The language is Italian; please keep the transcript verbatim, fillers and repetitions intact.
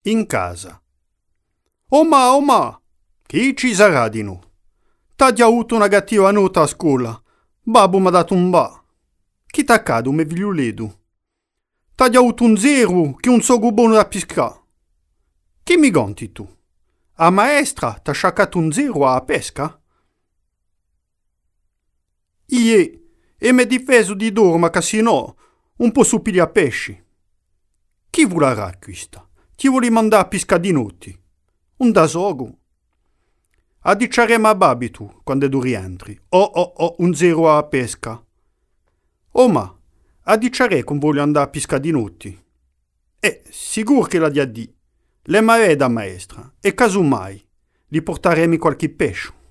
In casa. Oma, oma, chi ci sarà di nu? T'ha già avuto una cattiva nota a scuola. Babbo m'ha dato un ba. Chi t'accade, me figliuledu? T'ha già avuto un zero che un so buono da pisca. Chi mi conti tu? A maestra t'ha sciaccato un zero a pesca? Ie, e m'è difeso di dorma che se no un po' su piglia pesci. Chi volerà questa? Chi vuole mandare a pisca di notti? Un da sogo. A diciaremo a babbi tu quando tu rientri. Oh oh oh, un zero a pesca. Oh ma, a diciare con voglio andare a pisca di notti. Eh, sicuro che la dia di. Le mai da maestra. E casomai, li porteremo qualche pesce.